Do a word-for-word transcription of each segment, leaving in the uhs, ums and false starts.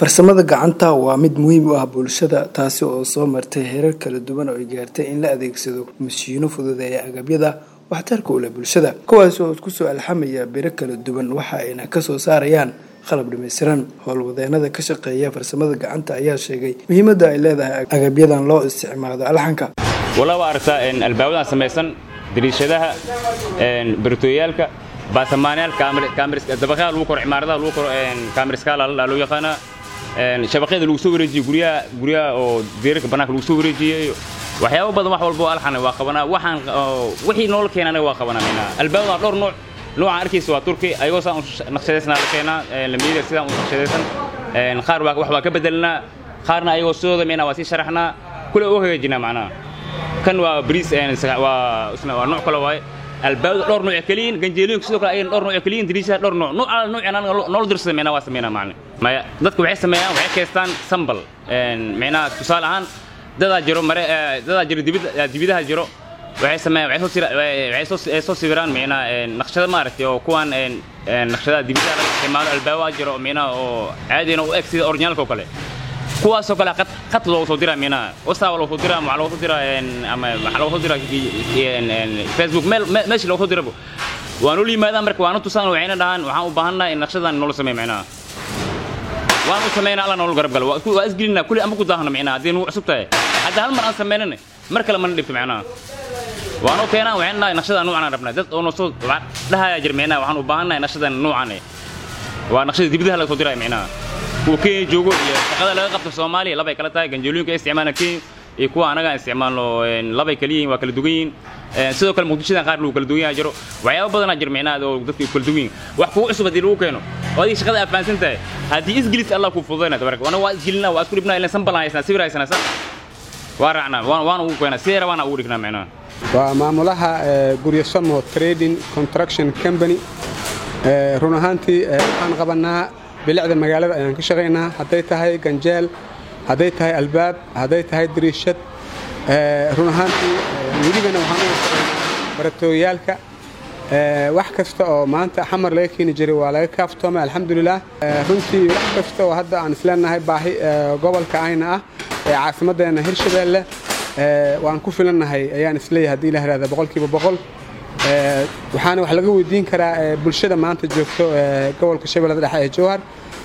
farsamada gacanta waa mid muhiim u ah bulshada taasi oo soo martay heerar kala duwan oo ay gaartay in la adeegsado mashiino fududeeya agabyada waxtarka u leh bulshada kuwaas oo isku soo alxamaya biro kala duwan waxa ayna ka soo saarayaan qalab dhameystiran howlwadeenada ka shaqeeya farsamada gacanta ayaa sheegay muhiimadda ay leedahay agabyadan loo isticmaalo alxanka wala waa aragtaa in albaabada samaysan dariishadaha in birtooyaalka baasamaanyaal kaamiriska dabaqaha lagu koro cimaaradaha lagu koro kaamiriska la loo yaqaan een shabaqyada lagu soo wareejiyo guriyaha guriyaha oo deerka banaanka lagu soo wareejiyay waxyaabo badan wax walba alxan waa qabanaa waxaan wixii nool keenana waa qabanaa meena albaabada dhowr nooc nooca arkiisa waa turki ayagoo saan naqshadeysna la keenaa lamiyada sidaan u naqshadeysan een qaar waa wax waa ka bedelnaa qaarna ayagoo soo meena waa si sharaxnaa kula oo hagaajina macnaa kan waa bariis een waa isna waa nooc kale waay albaabada dhowr nooc kaliin ganjeelooyinka sidoo kale ay dhowr nooc kaliin diriisha dhowr nooc nooc ala nooc aan nool dirsameena waa sameena macna ma dadku waxay sameeyaan waxay keestaan sambal een meena tusaale ahaan dada jiro mare dada jiro dibida dibidaha jiro waxay sameeyaan waxay soo sira waxay soo soo sawiraan meena naqshada maartay oo kuwan een naqshada dibidaha la isticmaalo albaabada jiro meena oo caadi oo eeg sida originalka kale kuwaas oo kale qad qad loo soo diraa meena wasaa loo soo diraa ma loo soo diraa ama waxa loo soo diraa Facebook mail meesh loo soo dirabo waan u liimaadaan marka waan u tusaan waxayna dhahan waxaan u baahanahay in naqshadan nolol sameeyo meena waan u sameeynaa alla nolol garab gal waa isgelina kulli ama ku daahno meena hadii uu cusub tahay hadda hal mar aan sameeynaa mar kale ma dhibto meena waan u keenaa waxayna naqshadan noocan rabnaa dad oo soo dhahaaya jirmeena waxaan u baahanahay naqshadan noocan waa naqshada dibidaha la soo diraa meena وكي جوجو شغله laga qabto Soomaaliya laba kala tahay ganjeelooyinka isticmaalna kii iyo kuwa anaga isticmaalno laba kaliya waa kala duwan sidoo kale muqdishada qaar loo kala duwan jiro waxyaabo badan jirmeynaa oo dadku kala duwan wax ku cusub hadii lagu keeno oo ay shaqada afaansantahay hadii isgilis Allah ku fududeena tabaraka wana waa isgilina waa isku dhibnaa ilaa sanbalahaysna sawiraysna san waaracna waan ugu keenaa seera waan ugu dhignaa meena waa maamulaha guriyo Somo Trading Construction Company run ahaantii aan qabanaa bilicda magaalada ayaan ka shaqeynaa haday tahay ganjeel haday tahay albaab haday tahay dariishad ee run ahaantii weligana waxaan u shaqeynaa baratooyaalka ee wax kasta oo maanta xamar laga keeni jiray waa laga kaaftoomay alxamdulillah runtii wax kasta oo hadda aan isleenahay baahi gobolka ayna ah ee caasimadeena Hirshabeelle ee waan ku filanahay ayaan isleeyahay hadii la helaado boqolkiiba boqol ee waxaan wax laga weydiin karaa bulshada maanta joogto ee gobolka Shabeellaha Dhexe ee Jowhar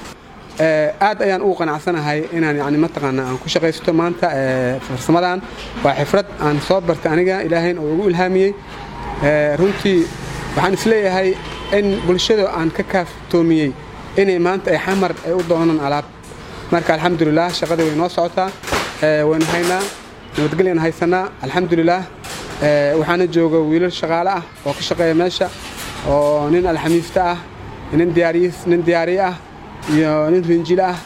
ee aad ayaan u qanacsanahay inaan yaani ma taqaana aan ku shaqeysto maanta ee farsamadan waa xifrad aan soo bartay aniga Ilaahay oo ugu ilhaamiyay ee runtii waxaan isleeyahay in bulshada aan ka kaaftoomiyay inay maanta ay xamar ay u doonaan alaab marka alxamdulillah shaqada way noo socotaa ee waan haynaa nabadgelyo haysanaa alxamdulillah ee waxaana jooga wiilal shaqaale ah oo ka shaqeeya meesha oo nin alxamiista ah nin diyaariis nin diyaari ah iyo nin rinjil ah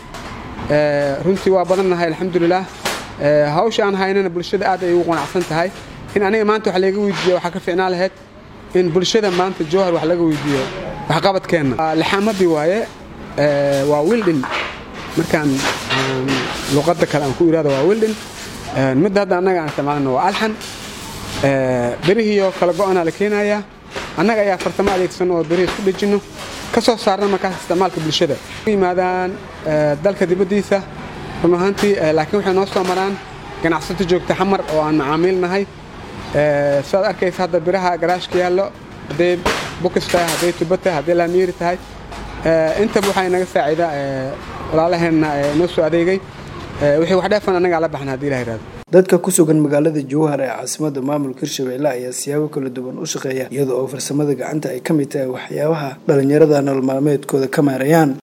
ee runtii waa badanahay alxamdulillah ee hawsha aan haynana bulshada aad ay ugu qanacsan tahay in aniga maanta wax laga weydiiyo waxa ka fiicnaa lahayd in bulshada maanta Jowhar wax laga weydiiyo wax qabadkeena laxamadii waaye ee waa wildin markaan luqadda kale aan ku iraado waa wildin mid hadda anaga aan isticmaalno waa alxan ee barihiyo kala go'ana la keenaya anaga ayaa farsamo adeegsan oo bariis ku dhijino ka soo saarna markaas isticmaalka bulshada yimaadaan dalka dibadiisa rumahantii laakiin waxay noo soo maraan ganacsato joogta xamar oo aan macaamilnahay ee soo arkaysa hadda biraha garaashka yaallo haday bukista haday tubata haday la miiri tahay ee inta waxay naga saaciida ee walaalaheena noo soo adeegay ee wixii wax dhaafan anaga la baxnaa hadii la yiraahdo dadka ku sugan magaalada Jowhar ee caasimadda maamulka Hirshabeelle ayaa siyaabo kala duwan u shaqeeya iyadoo farsamada gacanta ay ka mid tahay waxyaabaha dhalinyarada nolol maalmeedkooda ka maarayaan